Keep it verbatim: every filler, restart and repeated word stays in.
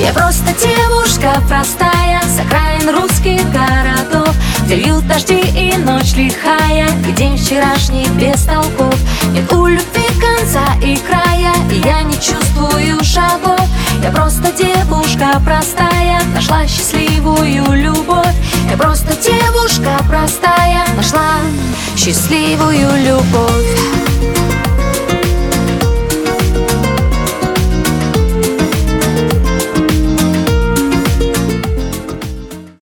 Я просто девушка простая, с окраин русских городов, где льют дожди и ночь лихая, и день вчерашний без толков. Нет у любви конца и края, и я не чувствую шагов. Я просто девушка простая, нашла счастливую любовь. Я просто девушка простая, нашла счастливую любовь.